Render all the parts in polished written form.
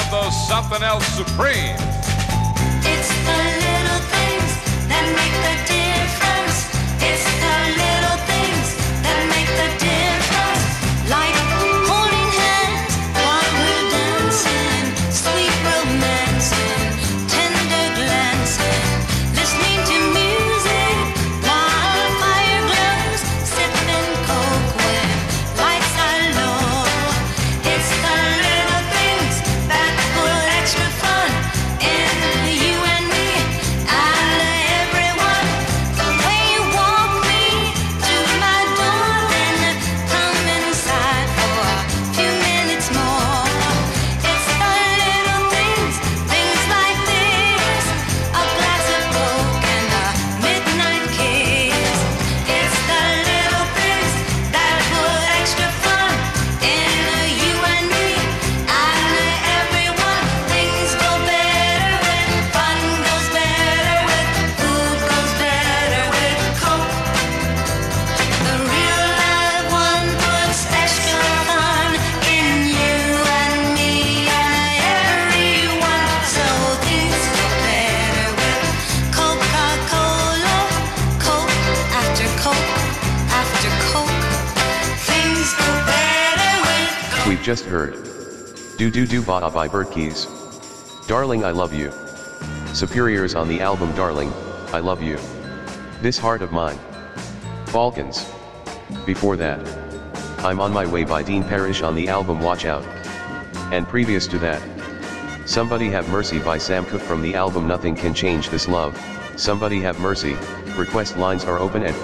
of those something else supreme. It's the little things that make the difference. It's the little things that make the difference. Like holding hands while we're dancing, sweet romancing, tender glancing, listening to music while fire glows, sipping coke when lights are low. It's the little things that put extra fun in you and me. I love everyone. The way you walk me to my door, then come inside for a few minutes more. It's the little things, things like this, a glass of Coke and a midnight kiss. It's the little things that put extra fun in you and me. I love everyone. Things go better when fun goes better with food goes better with Coke. The real live one puts extra fun in you and me and everyone. So things go better with Coca-Cola. Coke after Coke after Coke. Things go better with We've just heard Do Do Do Ba by Bert Keys. Darling I Love You. Superiors on the album Darling, I Love You. This Heart of Mine. Balkans. Before that, I'm on My Way by Dean Parrish on the album Watch Out. And previous to that, Somebody Have Mercy by Sam Cooke from the album Nothing Can Change This Love. Somebody Have Mercy. Request lines are open at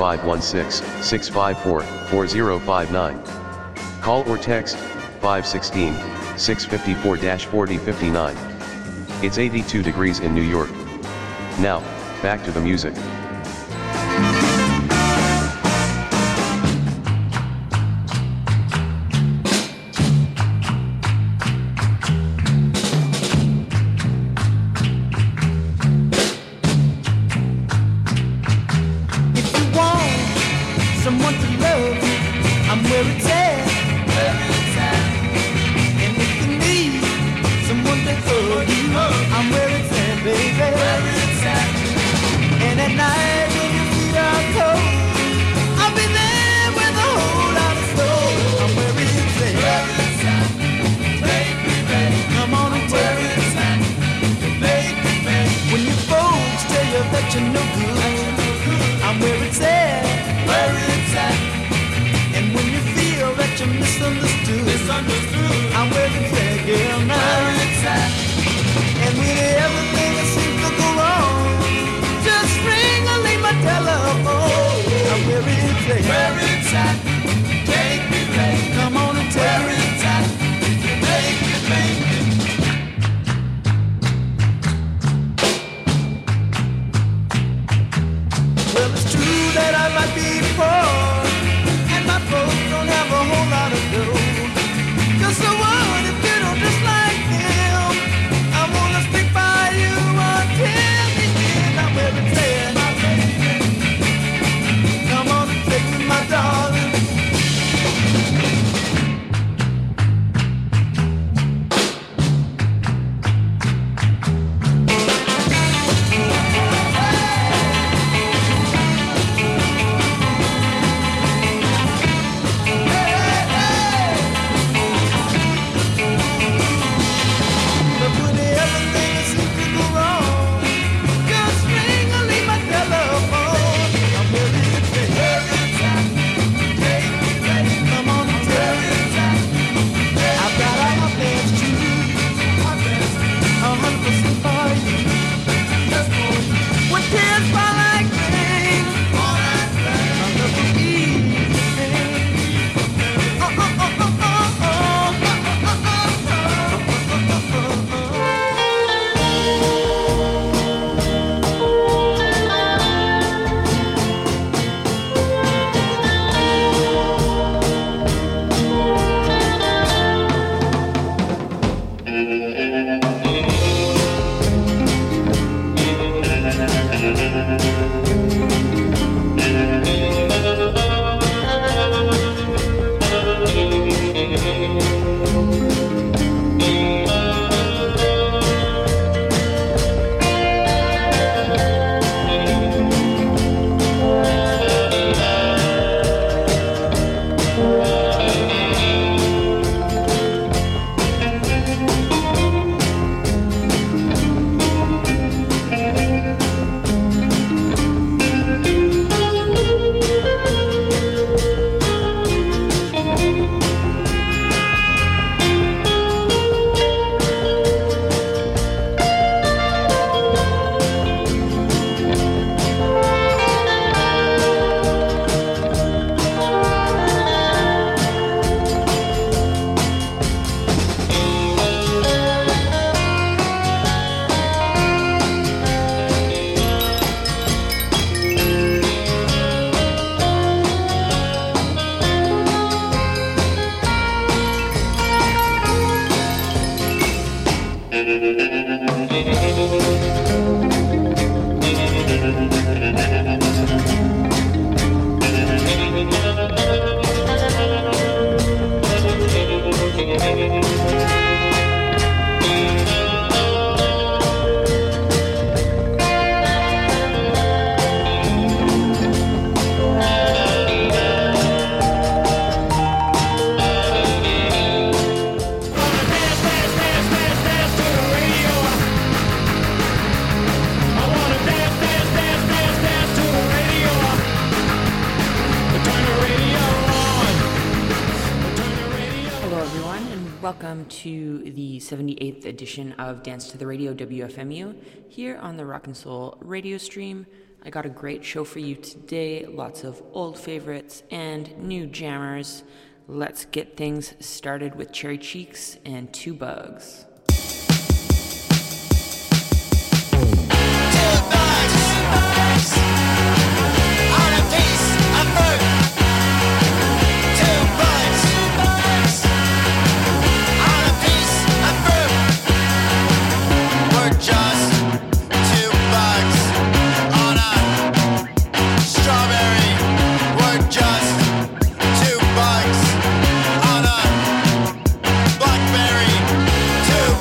516-654-4059. Call or text 516-654-4059. It's 82 degrees in New York. Now, back to the music. If you want someone to love you, I'm where it's at. And if you need someone to hug you, I'm where it's at, baby. And at night when your feet are cold, I'll be there with a whole lot of soul. I'm where it's at. Come on and tell me. When your folks tell you that you're no good, I'm where it's at. And when you feel that you're misunderstood, I'm where it's at, girl, now. And when everything that seems to go wrong, just ring or leave my telephone. I'm where it's at. Come on and tell me. Well, it's true that I might be poor, and my folks don't have a whole lot of dough. Just so what if you don't just like them? I wanna stick by you until the end. I'm where it's at. Come on and take me, my darling. Welcome to the 78th edition of Dance to the Radio WFMU here on the Rock and Soul radio stream. I got a great show for you today, lots of old favorites and new jammers. Let's get things started with Cherry Cheeks and Two Bugs. Blackberry, two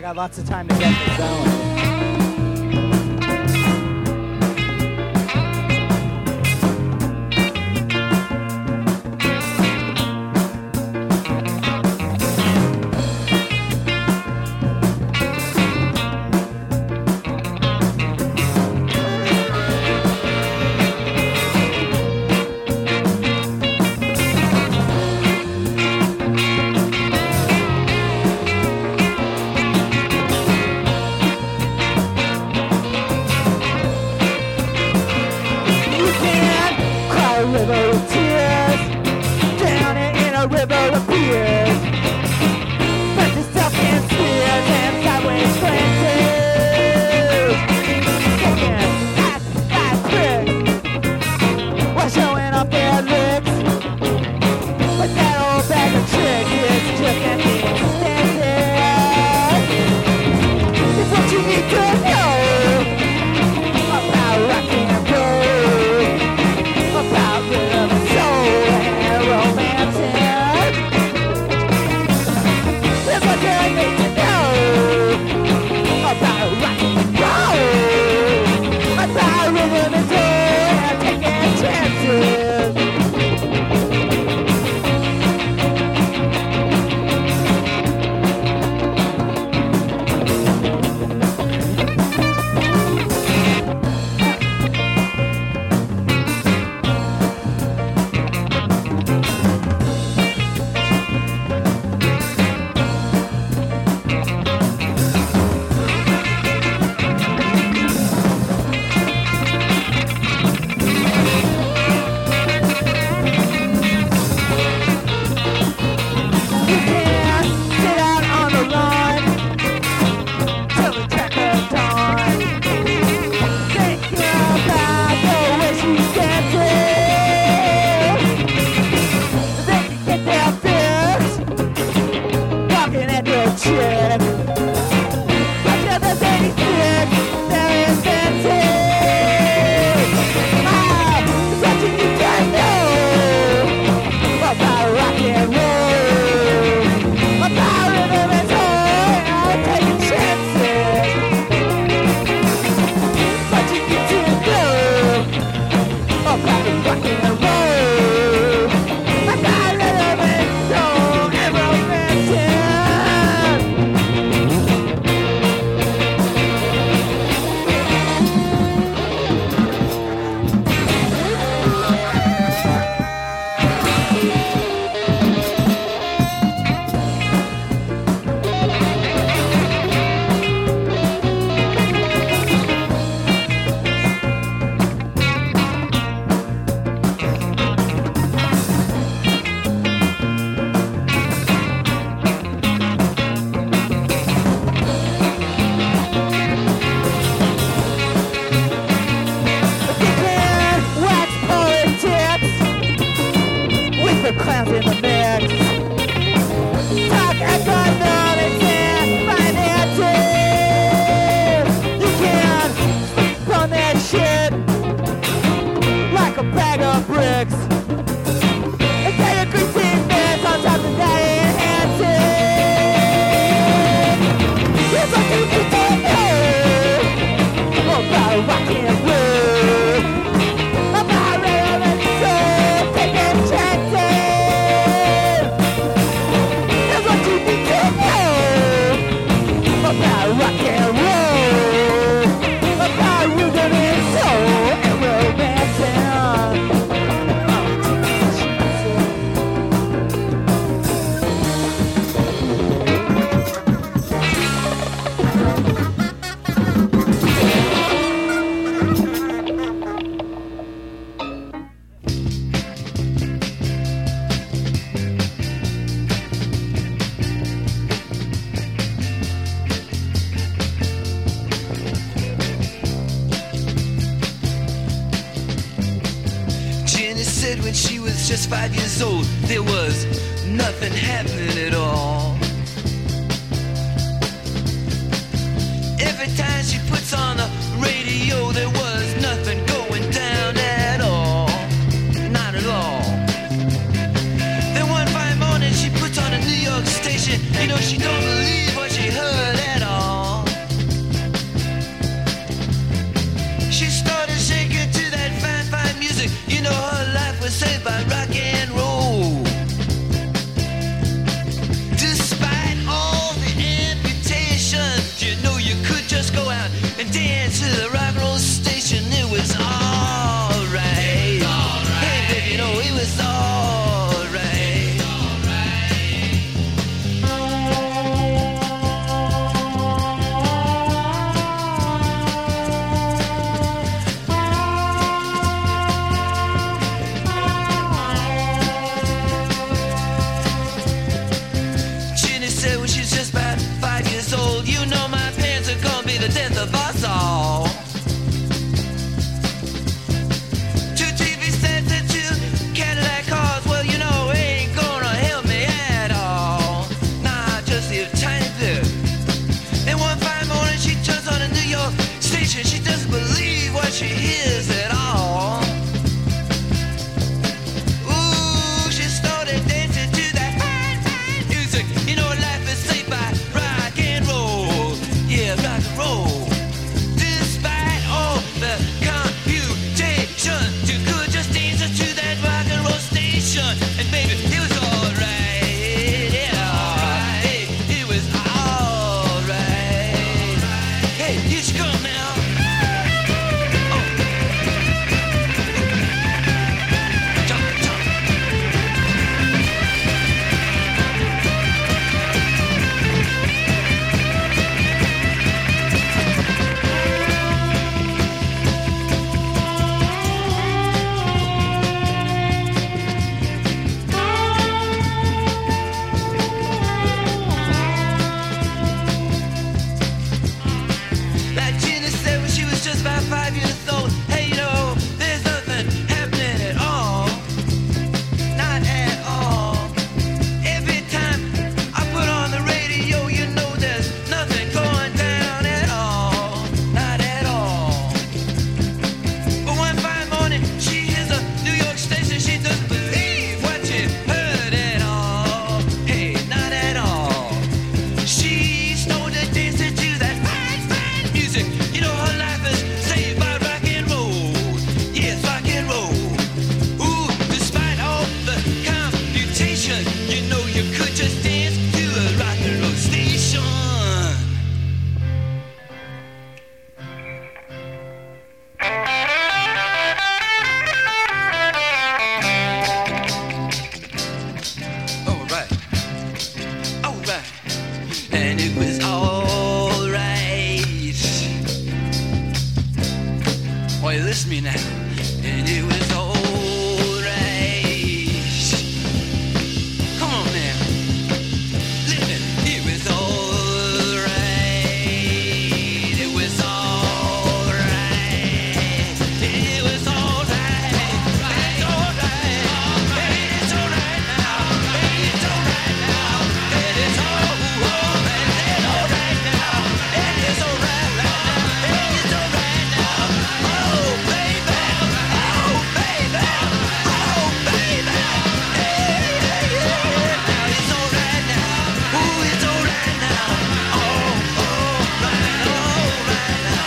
I got lots of time to get this going. said when she was just 5 years old, there was nothing happening at all. Every time she puts on the radio, there was nothing going down at all. Not at all. Then one fine morning she puts on a New York station. You know, she don't believe what she heard at all. University of Tiny Blue. And one fine morning she turns on a New York station. She doesn't believe what she hears at all. Ooh, she started dancing to that fine, fine music. You know life is saved by rock and roll. Yeah, rock and roll. Despite all the computation, you could just dance to that rock and roll station. And baby, it was alright. Yeah, hey, it was alright. Hey, here she come now. Oh. Jump, jump. Like Gina said when she was just about 5 years old, hey, you know, there's nothing happening at all. Not at all. Every time I put on the radio, you know there's nothing going down at all. Not at all. But one fine morning, she hears a New York station. She doesn't believe what she heard at all. Hey, not at all. She started dancing to that fine, fine music. You know her life is saved by rock and roll. Yes, rock and roll. Ooh, despite all the computation, you know you could just dance to a rock and roll station. All right. All right. And it was all right. Well, you listen to me now. And it was all right. Come on now. Listen. It was all right. It was all right. It was all right. It's all right. It's all right now. It's all right now. And it's all right. It's all right now. And it's all right now. And it's all right now. Oh, baby. Oh, baby. Oh, baby. Hey, hey, hey. Now it's all right now. Ooh, it's all right now. Oh, all right now.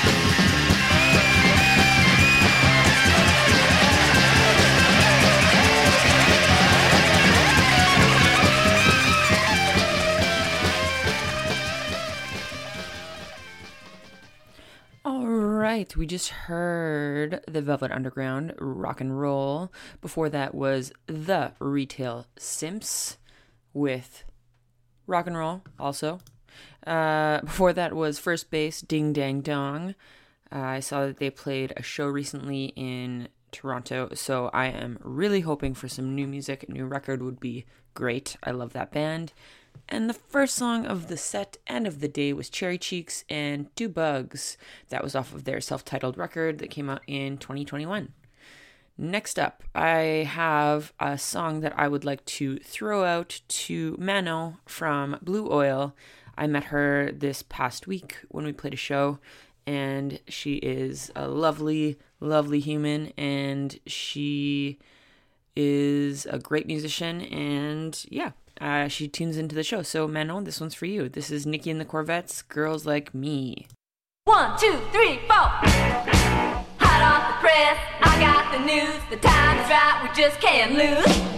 All right, we just heard the Velvet Underground, Rock and Roll. Before that was the Retail Simps with Rock and Roll also. Before that was First Base, Ding Dang Dong. I saw that they played a show recently in Toronto, so I am really hoping for some new music. A new record would be great. I love that band. And the first song of the set and of the day was Cherry Cheeks and Two Bugs. That was off of their self-titled record that came out in 2021. Next up, I have a song that I would like to throw out to Mano from Blue Oil. I met her this past week when we played a show, and she is a lovely, lovely human, and she is a great musician, and yeah, she tunes into the show. So Manon, this one's for you. This is Nikki and the Corvettes, Girls Like Me. 1, 2, 3, 4. Hot off the press, I got the news. The time is right, we just can't lose.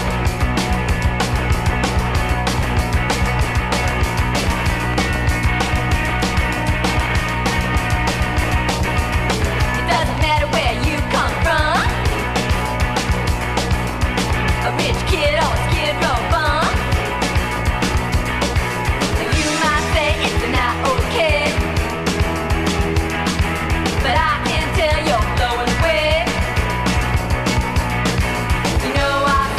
It doesn't matter where you come from. A rich kid or a skid row bum. You might say it's not okay, but I can tell you're blowing away. You know I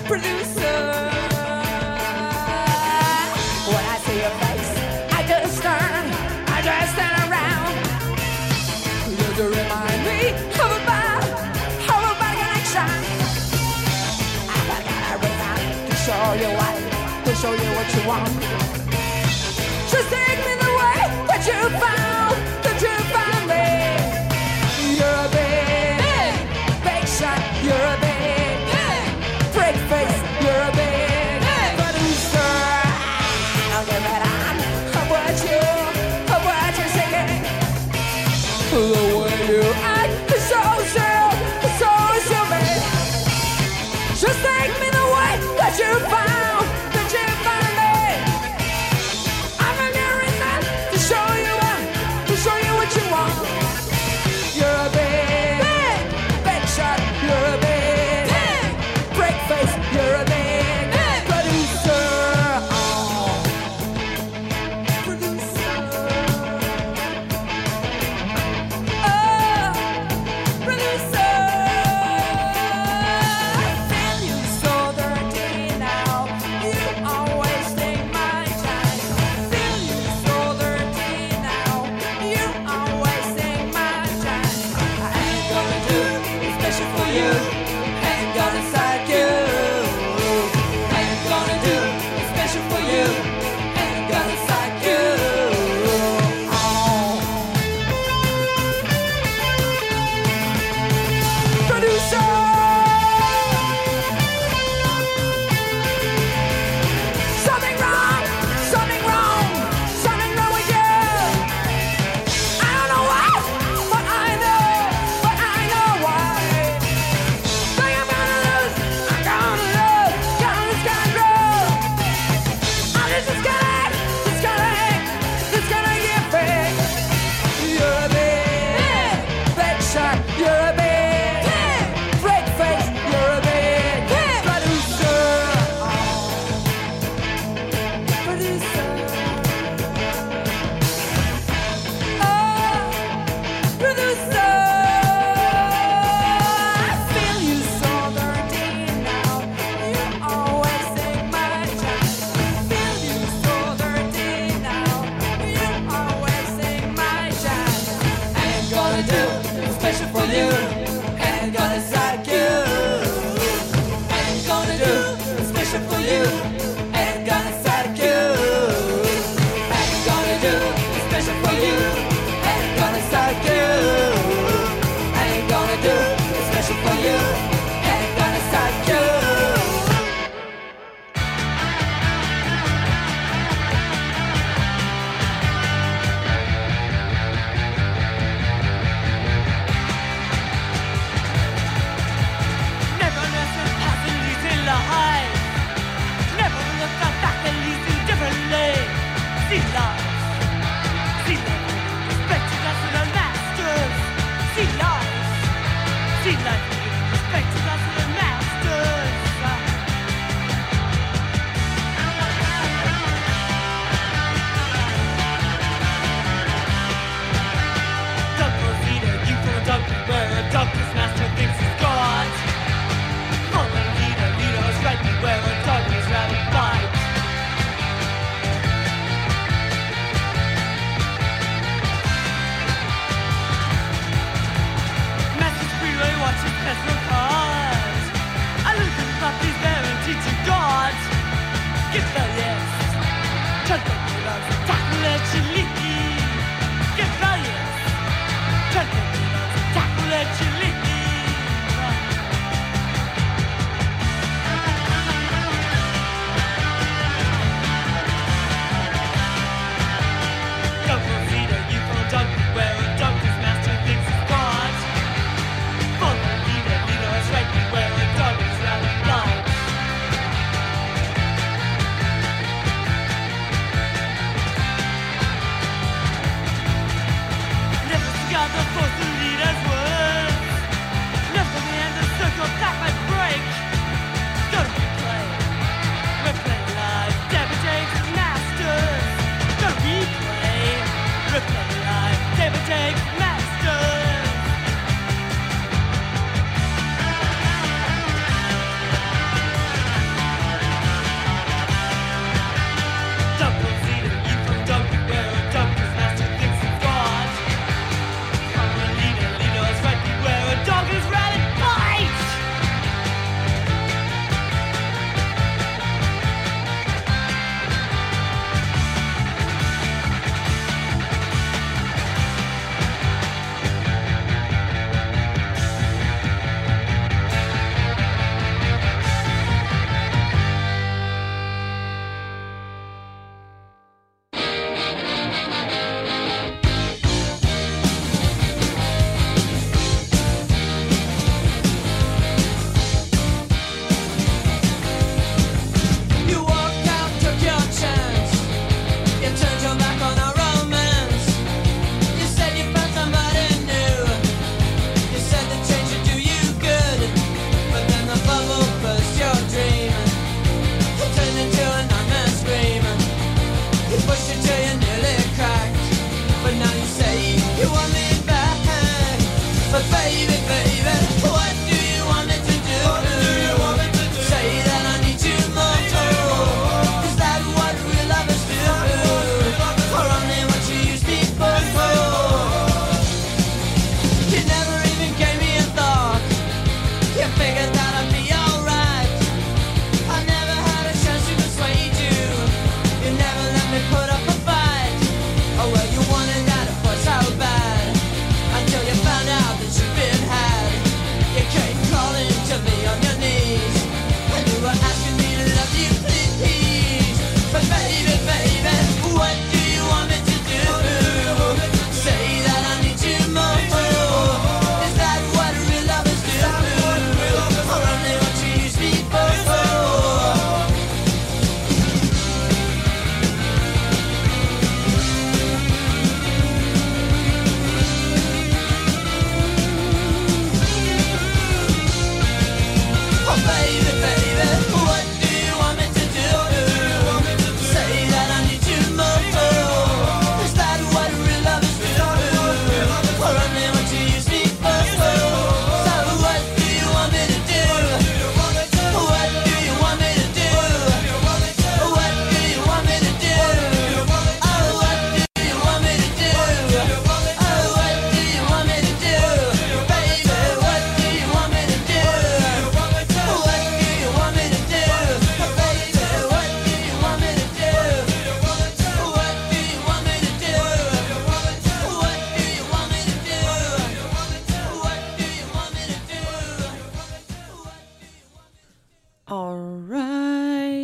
producer. When I see your face, I just turn around. You remind me of a bad connection. I got everything to show you what you want. Just take me the way that you found me. You're a big shot. You're a big break face. You're a big producer. I'll give it on of what you're singing. The way you act is so silly. Just take me the way that you found me. I'm a new reason to show you what you want. You're a big shot. You're a big break face. You're a big producer. Producer. Producer. I feel you so dirty now. You always take my time. Feel you so dirty now. You always take my time. I ain't gonna do it special for you. Ain't gonna side you. Ain't gonna do it special for you. Ain't gonna side you. Producer. Something wrong with you. I don't know why, but I know why. Think I'm gonna lose control. I'm just gonna get big. You're a big shot. You're a big break face. You're a big producer. Producer. Producer. I feel you so dirty now. You always take my time. Feel you so dirty now. You always take my time. I ain't gonna do it special for you. Ain't gonna side you. Ain't gonna do it special for you. Ain't gonna side you. Ain't gonna do it special for you. Ain't gonna side you. Ain't gonna do it special for you. Ain't gonna side you. Never listen past and leads in the high. Never look back and leads you differently. See life. Respected us to the masters. See life. Respected us to the masters. Dunk was leader, you from a dunk where a dunkless master thinks he's God. Follow leader, strike me where a dog is rather bite. Master's freeway watches personal cars. I look at puppies there and teach you God. Get the yes. Chuck the gloves, tackle at your leaky. Get the yes. Chuck the gloves, tackle at your leaky. Double leader, you from a dunk where a dunkless master thinks he's God. Follow leader, strike me where a dog is rather blind.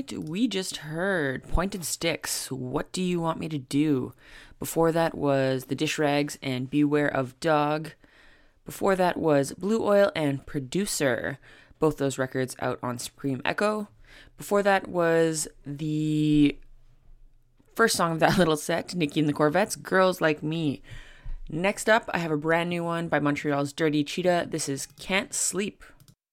right, we just heard Pointed Sticks, What Do You Want Me to Do? Before that was The Dish Rags and Beware of Dog. Before that was Blue Oil and Producer, both those records out on Supreme Echo. Before that was the first song of that little set, Nikki and the Corvettes, Girls Like Me. Next up, I have a brand new one by Montreal's Dirty Cheetah. This is Can't Sleep.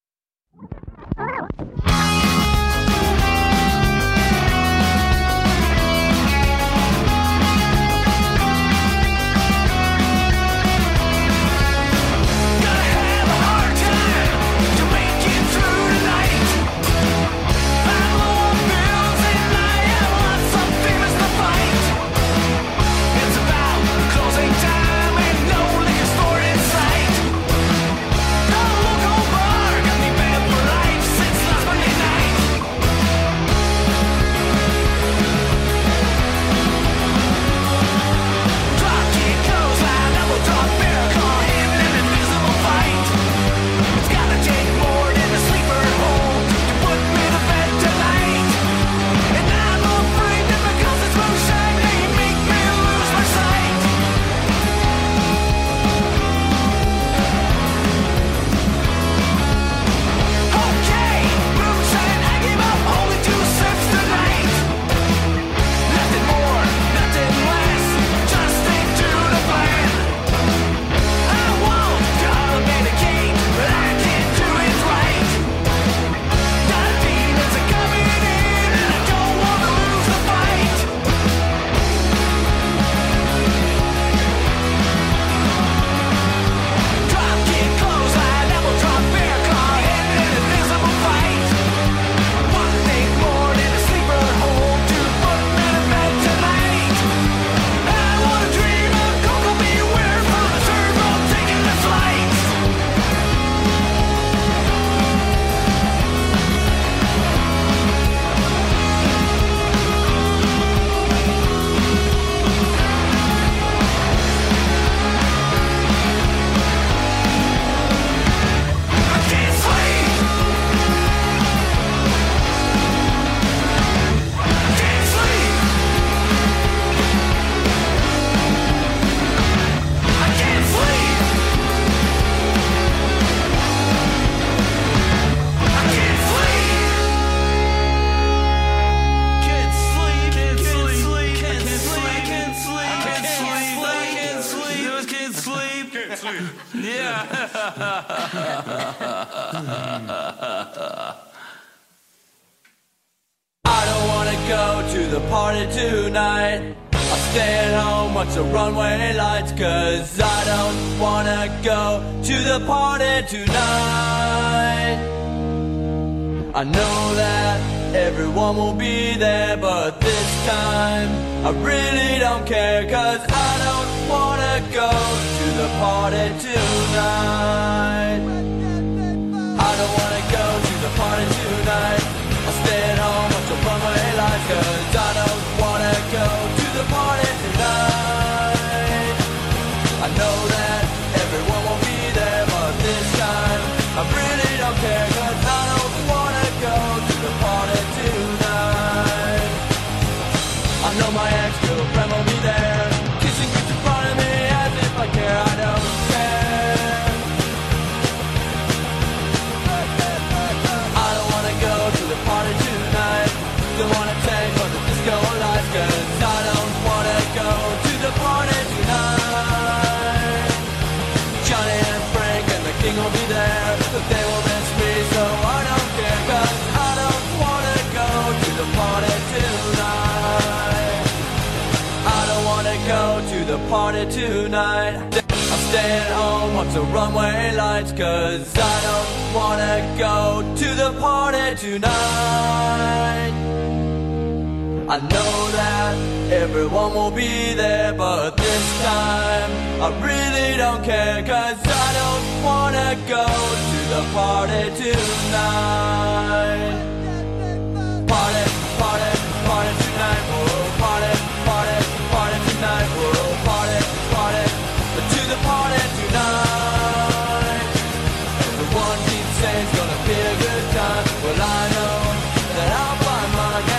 I don't wanna go to the party tonight. I'll stay at home, watch the runway lights, 'cause I don't wanna go to the party tonight. I know that everyone will be there, but this time I really don't care, 'cause I don't wanna go to the party tonight. I don't wanna go to the party tonight. I'll stay at home, watch the runway lights, 'cause I don't wanna go to the party tonight. I know that everyone will be there, but this time I really don't care, 'cause I don't wanna go to the party tonight. I know my ex-girlfriend will be there, kissing you in front of me as if I care. I don't care. I don't wanna go to the party tonight. Don't wanna take on the disco lights, 'cause I don't wanna go to the party tonight. Johnny and Frank and the King will be there, but they will miss me, so I don't care, 'cause I don't wanna go to the party tonight. I don't wanna go to the party tonight. I'll stay at home, watch the runway lights, 'cause I don't wanna go to the party tonight. I know that everyone will be there, but this time I really don't care, 'cause I don't wanna go to the party tonight. Party, party, party tonight, whoa, party, party, party tonight, whoa, party, party, to the party tonight. Everyone keeps saying it's gonna be a good time. Well, I know that I'll find my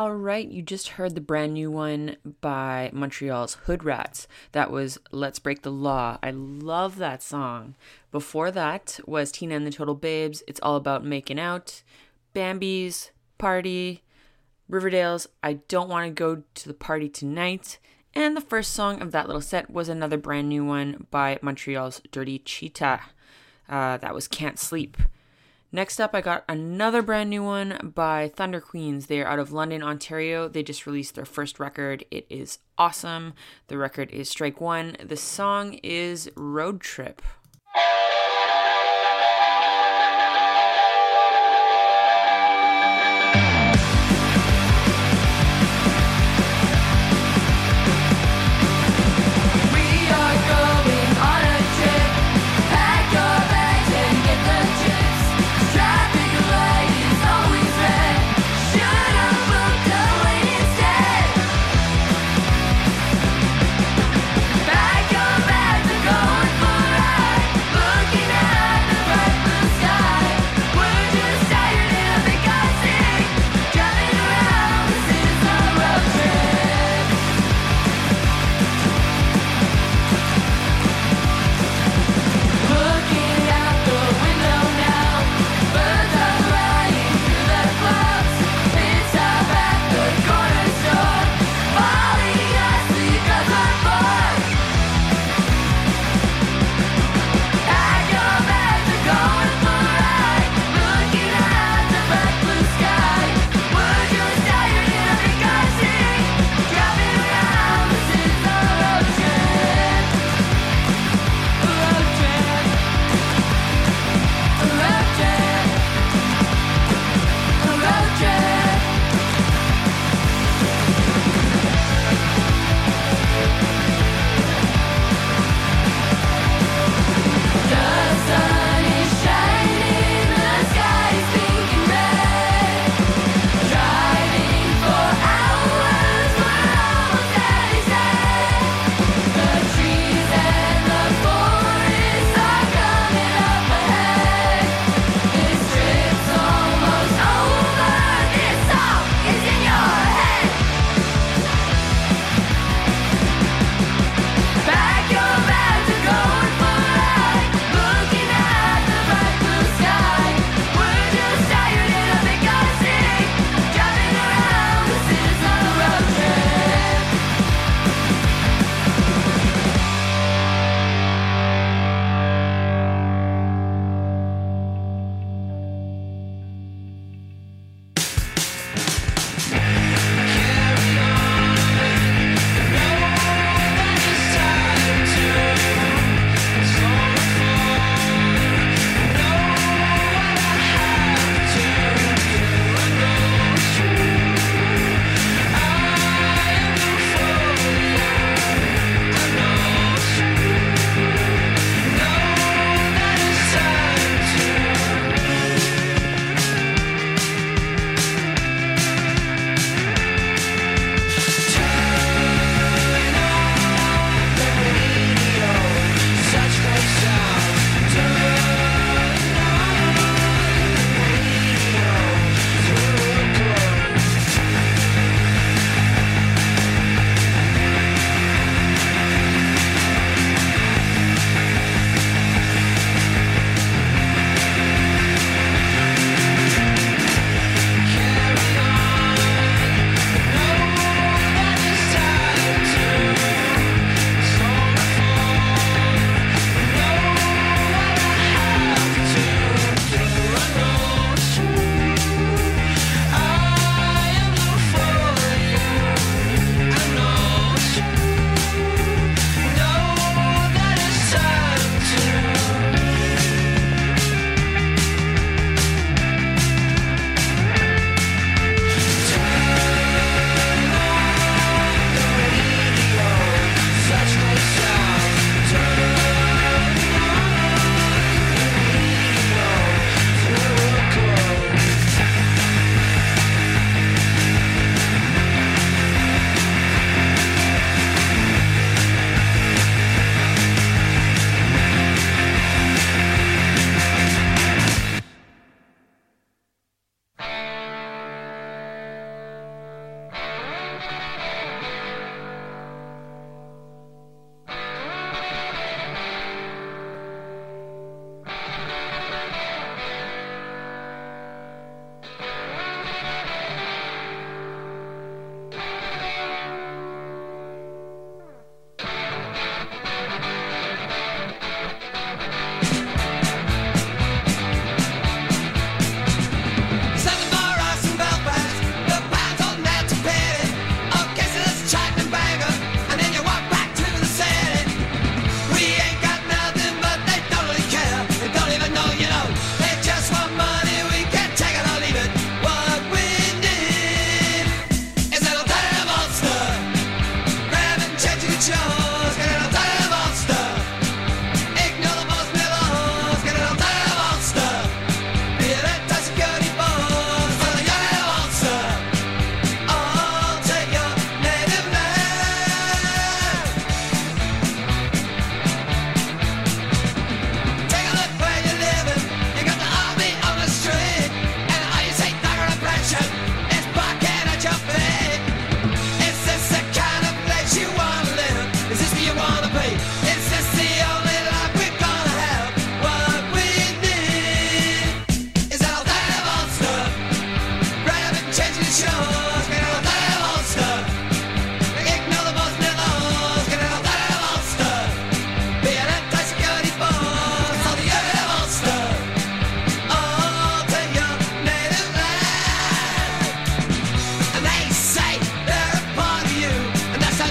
All right, you just heard the brand new one by Montreal's Hood Rats. That was Let's Break the Law. I love that song. Before that was Tina and the Total Babes, It's All About Making Out, Bambi's Party, Riverdale's I Don't Want to Go to the Party Tonight, and the first song of that little set was another brand new one by Montreal's Dirty Cheetah. That was Can't Sleep. Next up, I got another brand new one by Thunder Queens. They are out of London, Ontario. They just released their first record. It is awesome. The record is Strike One. The song is Road Trip. Pack your bags and going for a ride. Look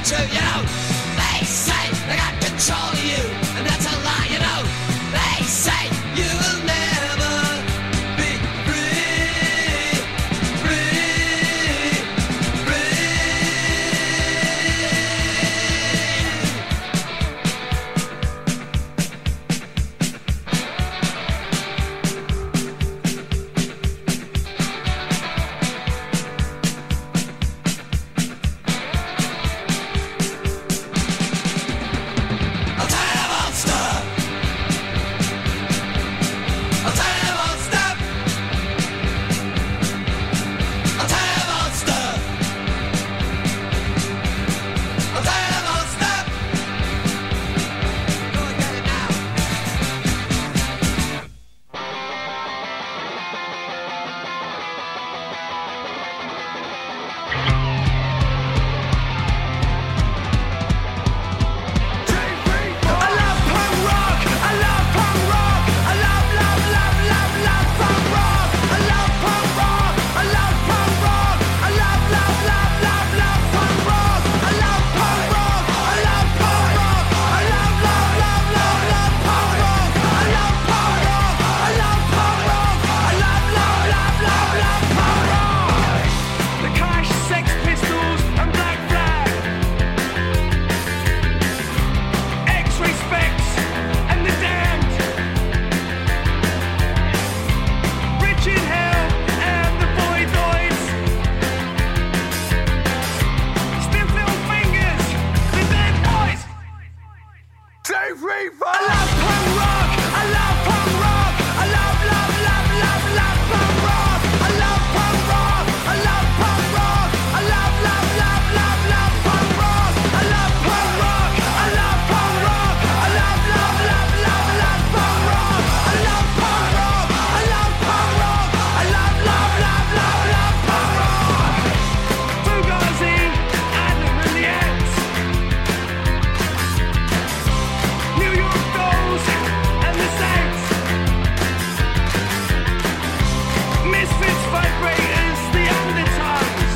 true, you know. They say they got control of you, and that's a lie, you know. They say you will never be free, free, free. I'll tell you about stuff. I'll tell you about stuff. I'll tell you about stuff. I'll tell you about stuff. Go and get it now. I love punk rock. I love punk rock. I love, love, love, love, love punk rock. I love punk rock. I love punk rock. I love, love, love, love, love punk rock. I love punk rock. I love punk rock. I love, love, love, love, love punk rock. I love punk rock. I love punk rock. I love, love, love, love, love punk rock. The Clash, Sex Pistols, and Black Flag. X-Respects and the Damned. Richard Hell and the Voidoids. Stiff Little Fingers, the Dead Boys. Dave Reaver. I love punk rock. I love punk rock. I love, love, love, love, love punk rock. I love punk rock. I love punk rock. I love, love, love, love, love punk rock. I love punk rock. I love punk rock. I love, love, love, love, love punk rock. I love punk rock. I love punk rock. I love, love, love, love, love punk rock. Fugazi, Adam and the Ants. New York Dolls and the Saints. Misfits, Vibrators, the Undertones.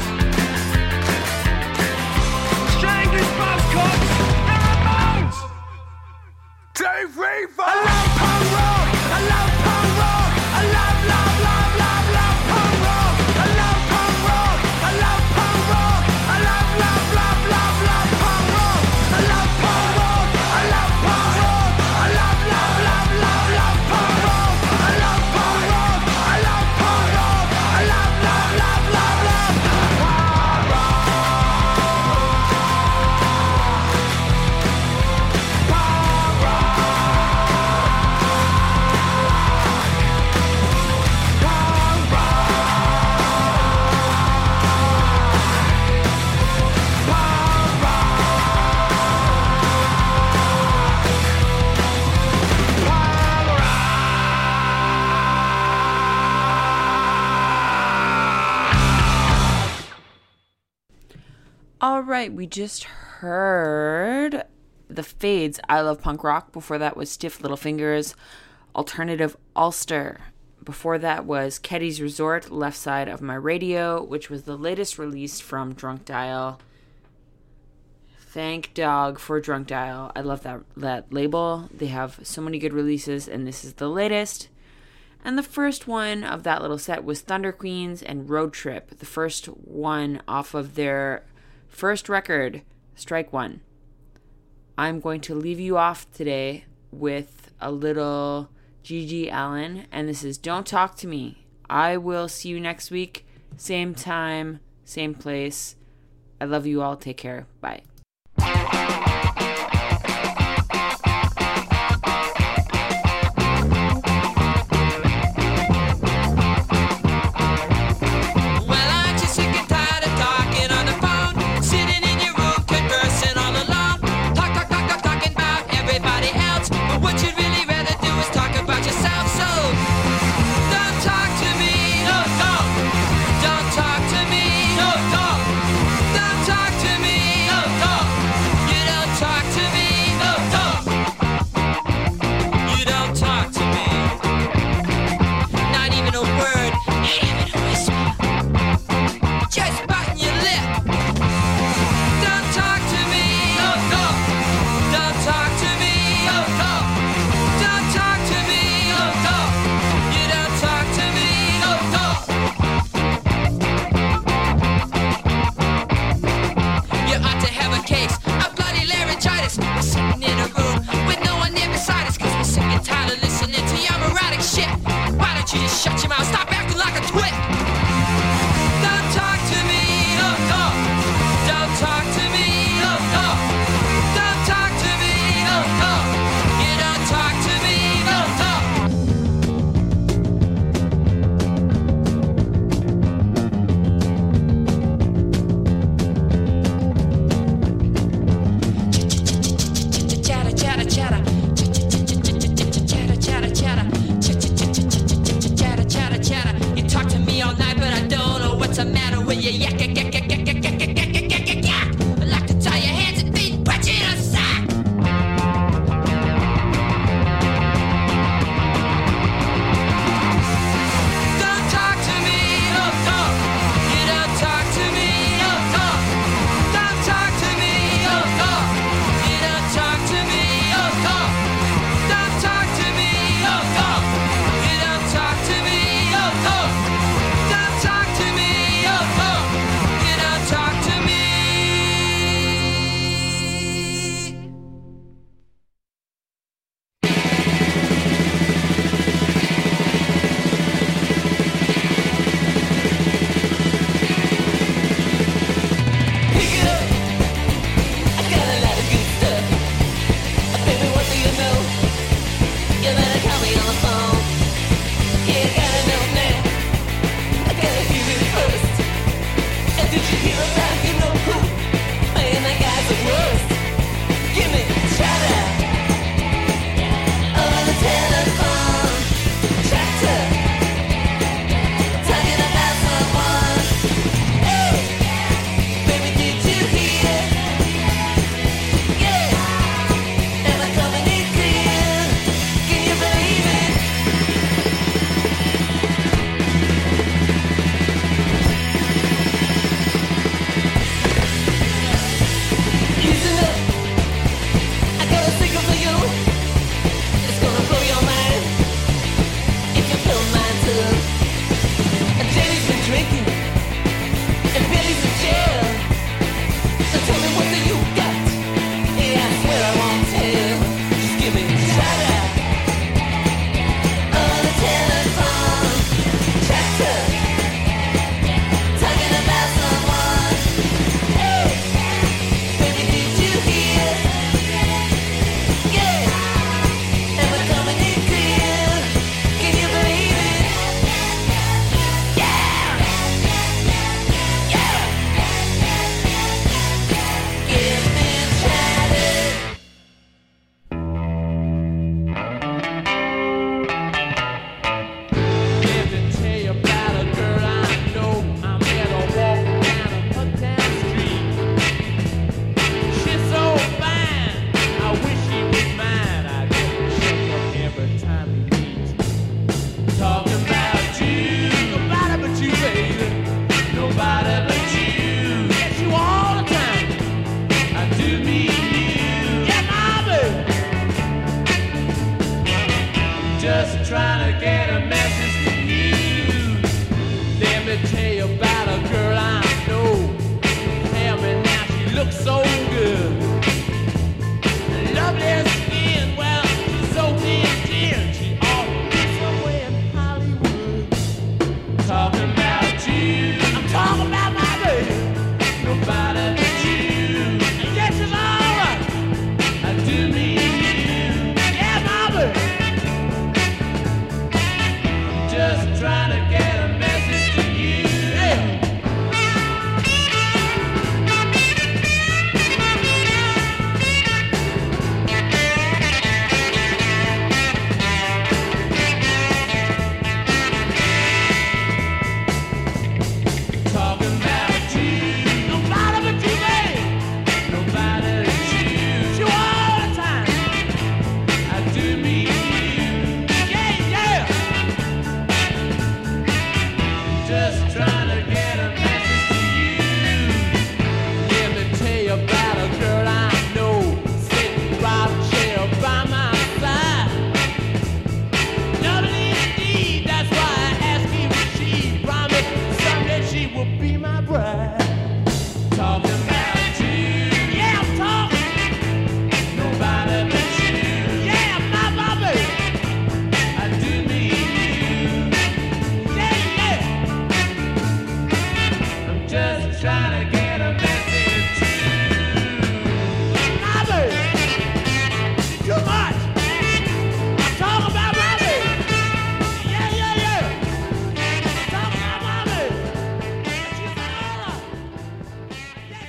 Stranglers, Buzzcocks, the Ramones. Dave Reaver. I love punk rock. I love punk rock. I love, love, love, love, love punk rock. I love punk rock. I love punk rock. I love, love, love, love, love punk rock. I love punk rock. I love punk rock. I love, love, love, love, love punk rock. I love punk rock. I love punk rock. I love, love, love, love, love punk rock. Punk rock. Punk rock. Punk rock. All right, we just heard The Fades, I Love Punk Rock. Before that was Stiff Little Fingers, Alternative Ulster. Before that was Keddy's Resort, Left Side of My Radio, which was the latest release from Drunk Dial. Thank Dog for Drunk Dial. I love that label. They have so many good releases, and this is the latest. And the first one of that little set was Thunder Queens and Road Trip, the first one off of their first record, Strike One. I'm going to leave you off today with a little Gigi Allen, and this is Don't Talk to Me. I will see you next week, same time, same place. I love you all. Take care. Bye. Well, aren't you sick and tired of talking on the phone? Sitting in your room, conversing all alone. Talking about everybody else. But what you'd really rather do is talk about yourself. So, don't talk to me. No, don't. Don't talk to me. No, don't. Don't talk to me. No, don't. You don't you yak, yak, yak, yak, yak, yak, yak, yak, yak, yak, yak, yak, yak. I like to tie your hands and feet, put you in a sack. Don't talk to me, oh, talk. You don't talk to me, oh, talk. Don't talk to me, oh, talk. You don't talk to me, oh, talk. Don't talk to me, oh, talk. You don't talk to me, oh, talk. Don't talk to me, oh, talk. You don't talk to me. Pick it up. I got a lot of good stuff. Baby, what do you know? You better call me on the phone. Yeah, I gotta know now. I gotta hear it first. And did you hear about you know who? Man, that guy's the worst. Give me a shout out. On the telephone. Tractor. Talking about someone. Hey, baby, did you hear? Yeah. Am I coming in clear? Can you believe it? Listen up. I got a signal for you. It's gonna blow your mind. If you blow mine too. Jenny's been drinking. And Billy's in jail. So tell me what do you got? Yeah, I swear I won't tell. Just give me a shout out. On the telephone. Tractor. Talking about someone. Hey, baby, did you hear? Yeah. Am I coming in clear? Can you believe it? Yeah. Yeah. Give me a shout out. Let me tell you about a girl I know. I met her walking down a uptown street. She's so fine, I wish she was mine. I get to shake her every time we meet. Talking about you, nobody but you, baby. Nobody but you. Yes, you all the time. I do mean you. Yeah, my baby. Just trying to get a message to you. Let me tell you about a girl I know. Tell me now, she looks so good. Lovely skin, well, she's so damn dear. She ought to be somewhere in Hollywood. Talking about you. I'm talking about my baby. Nobody but you. And yes, it's all right. I do mean you. Yeah, my baby. Just trying to get a message to you. Yeah. Talking about you. Nobody but you, babe. Nobody but you. You all the time. I do mean you. Yeah, yeah. Just trying to get a message to you. Let me tell you about a girl I know. Sitting right chair by my side. Lovely indeed, that's why I asked if she promised someday she would be my bride. Talking about you. Yeah, I'm talking. Nobody but you. Yeah, my baby. I do mean you. Yeah, yeah. I'm just trying to get a message to my baby. Too much. I'm talking about my baby. Yeah, yeah, yeah. I'm talking about my baby. She's all right. Yes,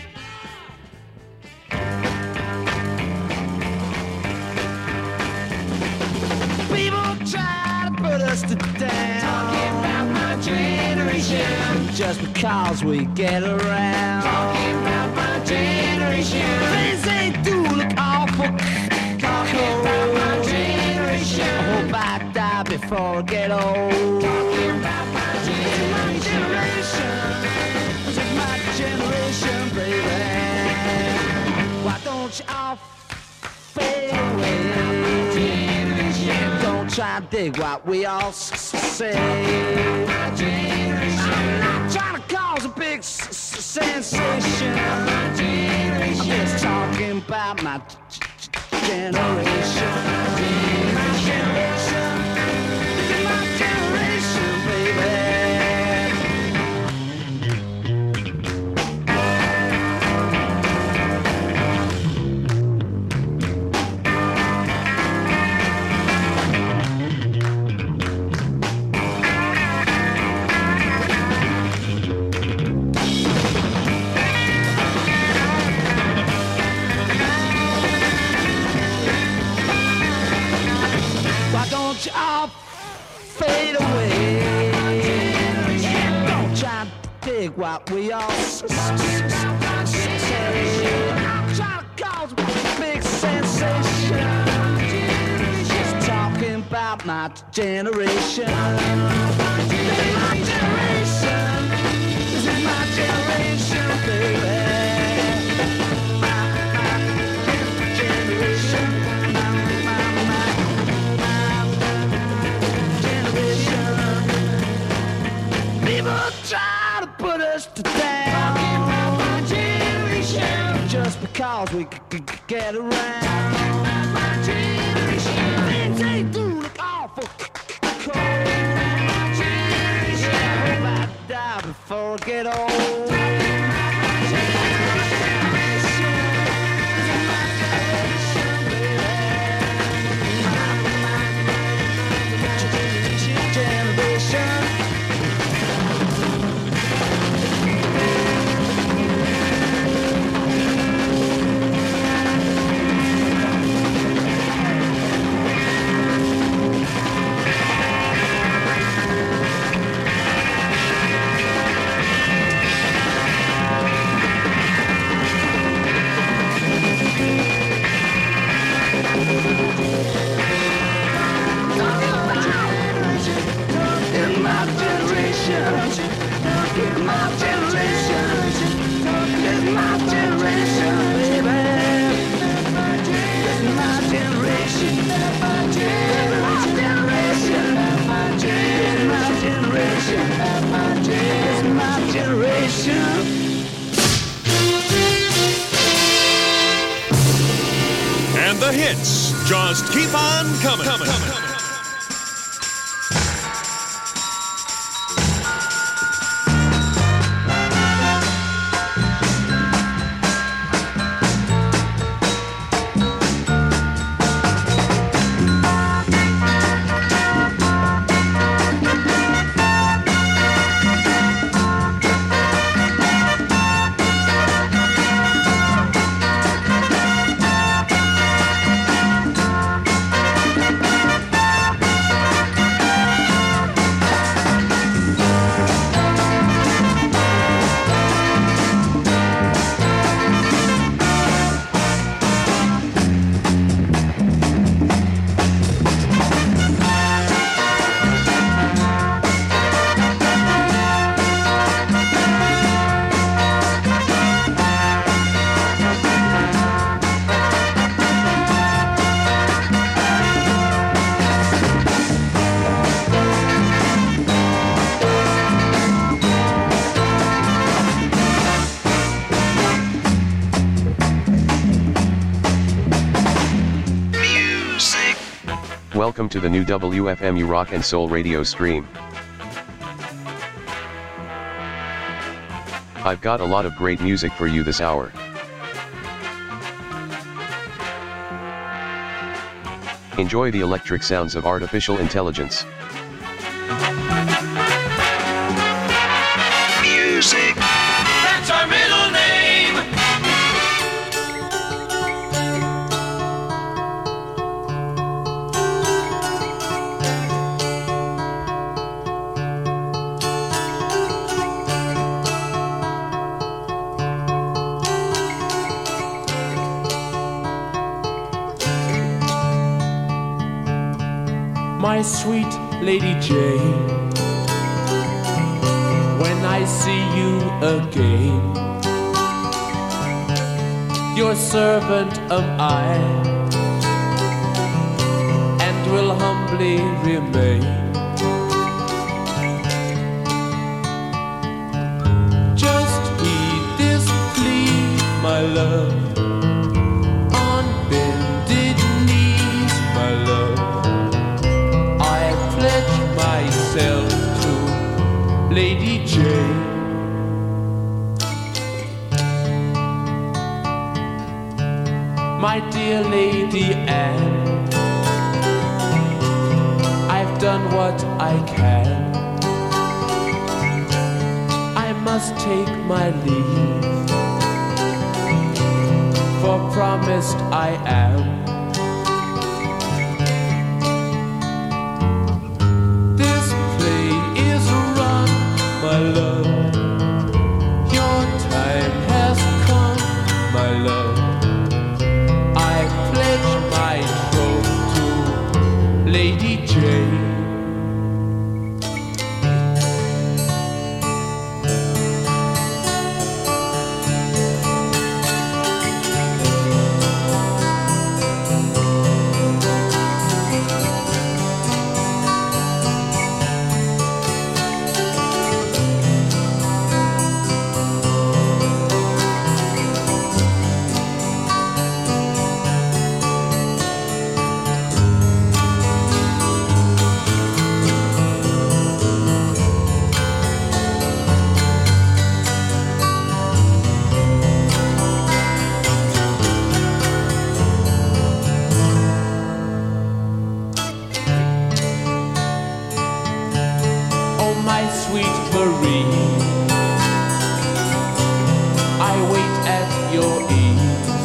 people try to put us to down. Talking about my generation. Just because because we get around. Talking about my generation. Things they do look awful cold. About my generation. I hope I die before I get old. Talking about my generation. This is my generation, baby. Why don't you all fade away? Don't try to dig what we all say. I'm not trying to cause a big sensation. I'm just talking about my generation. My generation. This is my generation, baby. Don't you all fade away? Don't try to dig what we all say. I'm trying to cause a big sensation. Just talking about my generation. This is my generation. This is my generation, baby. My generation. People try to put us to down. Talking about my generation. Just because we get around. My generation. Things they do look awful cold. My generation. I hope I die before I get old. My generation. This is my generation, baby. My generation. And the hits just keep on coming. Welcome to the new WFMU Rock and Soul radio stream. I've got a lot of great music for you this hour. Enjoy the electric sounds of artificial intelligence. Music. That's our middle name. my sweet Lady Jane, when I see you again, your servant am I, and will humbly remain. Just heed this plea, my love, on bended knees, my love. I pledge myself to Lady Jane. My dear Lady Anne, I've done what I can. I must take my leave, for promised I am. This play is run, my love. Your time has come, my love. I pledge my troth to Lady Jane. My sweet Marie, I wait at your ease.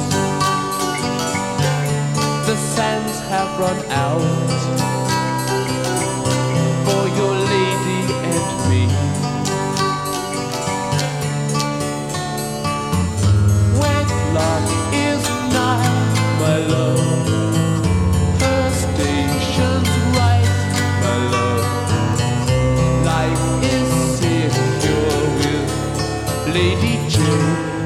The sands have run out for your lady and me. Wedlock is nigh, my love. Her station's right, my love. Life is secure with Lady Jane.